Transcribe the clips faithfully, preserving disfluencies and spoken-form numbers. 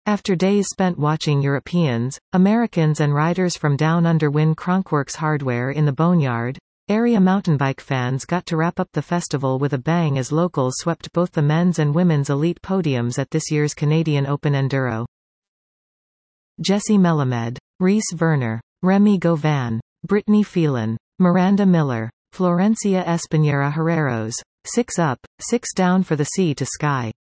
After days spent watching Europeans, Americans and riders from Down Under win Cronkworks hardware in the Boneyard, area mountainbike fans got to wrap up the festival with a bang as locals swept both the men's and women's elite podiums at this year's Canadian Open Enduro. Jesse Melamed, Reese Verner, Remy Govan, Brittany Phelan, Miranda Miller, Florencia Españera Herreros. Six up, six down for the sea to sky.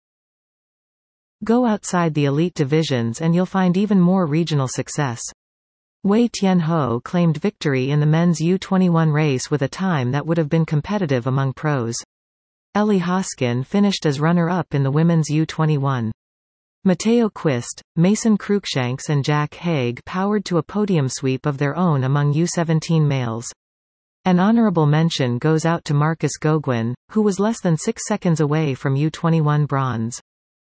Go outside the elite divisions and you'll find even more regional success. Wei Tianho claimed victory in the men's U twenty-one race with a time that would have been competitive among pros. Ellie Hoskin finished as runner-up in the women's U twenty-one. Matteo Quist, Mason Cruikshanks and Jack Haig powered to a podium sweep of their own among U seventeen males. An honorable mention goes out to Marcus Goguen, who was less than six seconds away from U twenty-one bronze.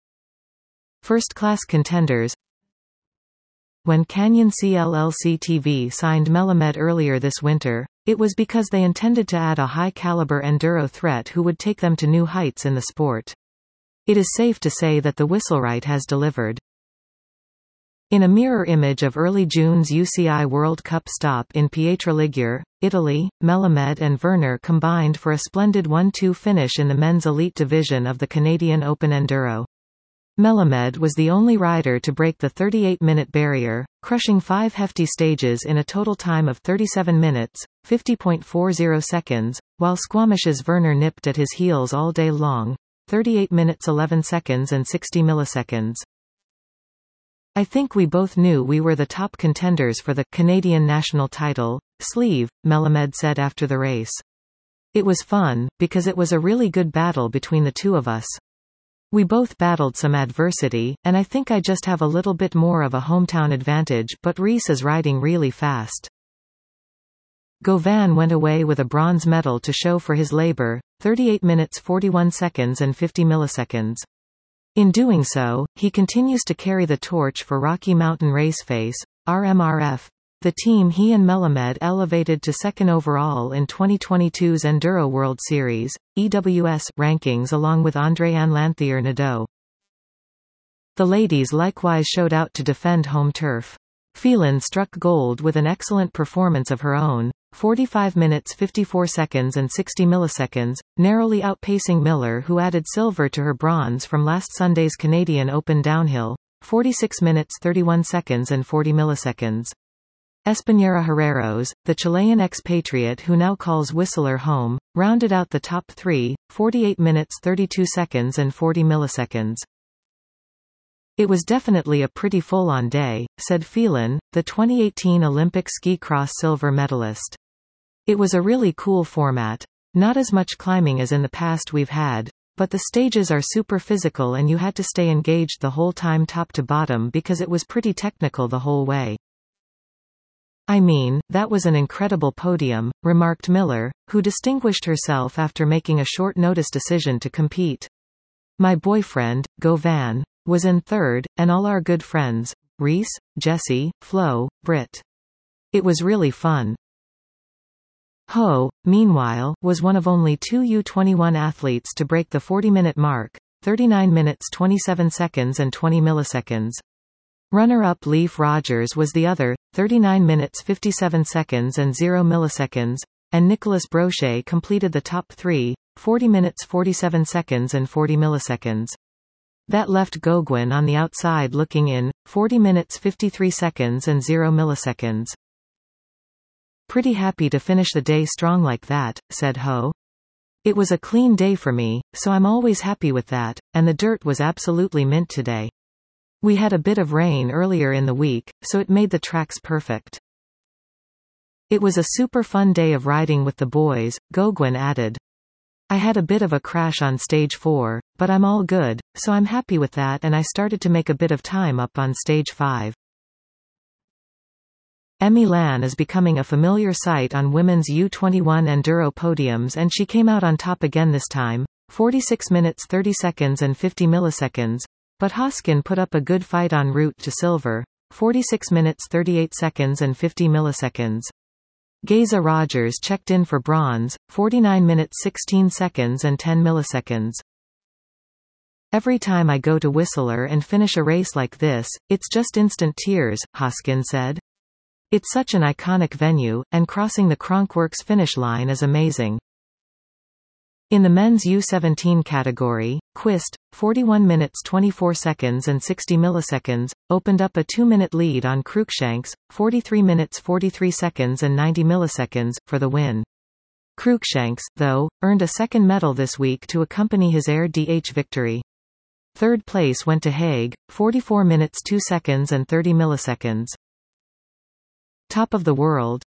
First-class contenders. When Canyon C L L C T V signed Melamed earlier this winter, it was because they intended to add a high-caliber enduro threat who would take them to new heights in the sport. It is safe to say that the Whistlewright has delivered. In a mirror image of early June's U C I World Cup stop in Pietraligueur, Italy, Melamed and Verner combined for a splendid one two finish in the men's elite division of the Canadian Open Enduro. Melamed was the only rider to break the thirty-eight minute barrier, crushing five hefty stages in a total time of thirty-seven minutes, fifty point four zero seconds, while Squamish's Verner nipped at his heels all day long, thirty-eight minutes eleven seconds and sixty milliseconds. I think we both knew we were the top contenders for the Canadian national title, sleeve, Melamed said after the race. It was fun, because it was a really good battle between the two of us. We both battled some adversity, and I think I just have a little bit more of a hometown advantage, but Reese is riding really fast. Govan went away with a bronze medal to show for his labor, thirty-eight minutes forty-one seconds and fifty milliseconds. In doing so, he continues to carry the torch for Rocky Mountain Raceface, R M R F, the team he and Melamed elevated to second overall in twenty twenty-two's Enduro World Series, E W S, rankings along with Andréane Lanthier-Nadeau. The ladies likewise showed out to defend home turf. Phelan struck gold with an excellent performance of her own, forty-five minutes fifty-four seconds and sixty milliseconds, narrowly outpacing Miller, who added silver to her bronze from last Sunday's Canadian Open downhill, forty-six minutes thirty-one seconds and forty milliseconds. Españera Herreros, the Chilean expatriate who now calls Whistler home, rounded out the top three, forty-eight minutes thirty-two seconds and forty milliseconds. It was definitely a pretty full-on day, said Phelan, the twenty eighteen Olympic ski cross silver medalist. It was a really cool format. Not as much climbing as in the past we've had, but the stages are super physical and you had to stay engaged the whole time top to bottom because it was pretty technical the whole way. I mean, that was an incredible podium, remarked Miller, who distinguished herself after making a short-notice decision to compete. My boyfriend, Govan, was in third, and all our good friends, Reese, Jesse, Flo, Britt. It was really fun. Ho, meanwhile, was one of only two U twenty-one athletes to break the forty minute mark, thirty-nine minutes twenty-seven seconds and twenty milliseconds. Runner-up Leif Rogers was the other, thirty-nine minutes fifty-seven seconds and zero milliseconds, and Nicolas Brochet completed the top three, forty minutes forty-seven seconds and forty milliseconds. That left Goguen on the outside looking in, forty minutes fifty-three seconds and zero milliseconds. Pretty happy to finish the day strong like that, said Ho. It was a clean day for me, so I'm always happy with that, and the dirt was absolutely mint today. We had a bit of rain earlier in the week, so it made the tracks perfect. It was a super fun day of riding with the boys, Goguen added. I had a bit of a crash on stage four, but I'm all good, so I'm happy with that, and I started to make a bit of time up on stage five. Emmy Lan is becoming a familiar sight on women's U twenty-one Enduro podiums, and she came out on top again this time, forty-six minutes thirty seconds and fifty milliseconds, but Hoskin put up a good fight en route to silver, forty-six minutes thirty-eight seconds and fifty milliseconds. Geza Rogers checked in for bronze, forty-nine minutes sixteen seconds and ten milliseconds. Every time I go to Whistler and finish a race like this, it's just instant tears, Hoskin said. It's such an iconic venue, and crossing the Kronkworks finish line is amazing. In the men's U seventeen category, Quist, forty-one minutes twenty-four seconds and sixty milliseconds, opened up a two-minute lead on Cruikshanks, forty-three minutes forty-three seconds and ninety milliseconds, for the win. Cruikshanks, though, earned a second medal this week to accompany his Air D H victory. Third place went to Haig, forty-four minutes two seconds and thirty milliseconds. Top of the world.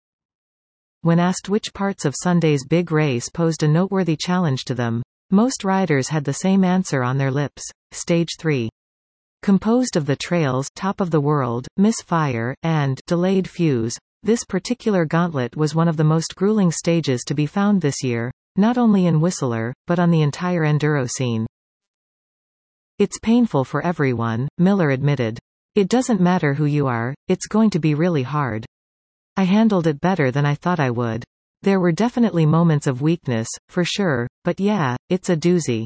When asked which parts of Sunday's big race posed a noteworthy challenge to them, most riders had the same answer on their lips: Stage three. Composed of the trails Top of the World, Misfire, and Delayed Fuse, this particular gauntlet was one of the most grueling stages to be found this year, not only in Whistler, but on the entire enduro scene. It's painful for everyone, Miller admitted. It doesn't matter who you are, it's going to be really hard. I handled it better than I thought I would. There were definitely moments of weakness, for sure, but yeah, it's a doozy.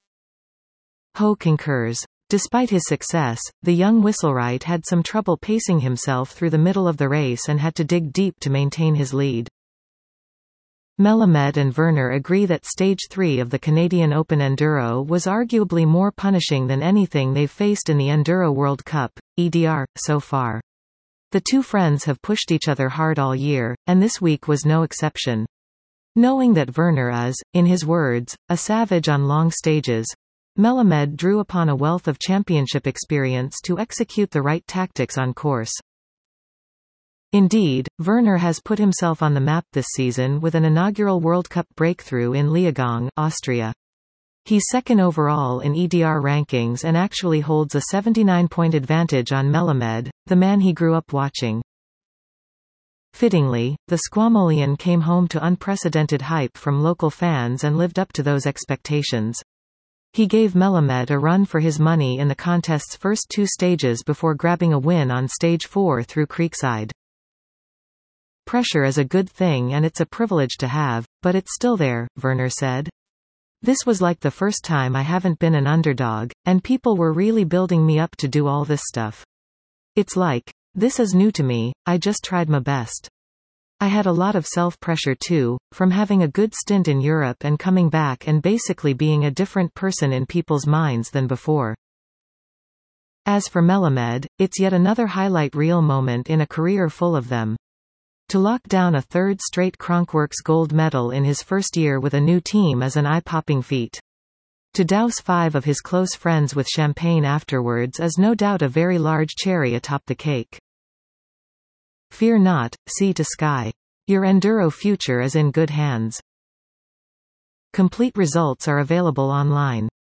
Ho concurs. Despite his success, the young Whistlewright had some trouble pacing himself through the middle of the race and had to dig deep to maintain his lead. Melamed and Werner agree that Stage three of the Canadian Open Enduro was arguably more punishing than anything they've faced in the Enduro World Cup, E D R, so far. The two friends have pushed each other hard all year, and this week was no exception. Knowing that Werner is, in his words, a savage on long stages, Melamed drew upon a wealth of championship experience to execute the right tactics on course. Indeed, Werner has put himself on the map this season with an inaugural World Cup breakthrough in Leogang, Austria. He's second overall in E D R rankings and actually holds a seventy-nine point advantage on Melamed, the man he grew up watching. Fittingly, the Squamolian came home to unprecedented hype from local fans and lived up to those expectations. He gave Melamed a run for his money in the contest's first two stages before grabbing a win on Stage four through Creekside. Pressure is a good thing and it's a privilege to have, but it's still there, Werner said. This was like the first time I haven't been an underdog, and people were really building me up to do all this stuff. It's like, this is new to me, I just tried my best. I had a lot of self-pressure too, from having a good stint in Europe and coming back and basically being a different person in people's minds than before. As for Melamed, it's yet another highlight reel moment in a career full of them. To lock down a third straight Kronkworks gold medal in his first year with a new team is an eye-popping feat. To douse five of his close friends with champagne afterwards is no doubt a very large cherry atop the cake. Fear not, sea to sky. Your enduro future is in good hands. Complete results are available online.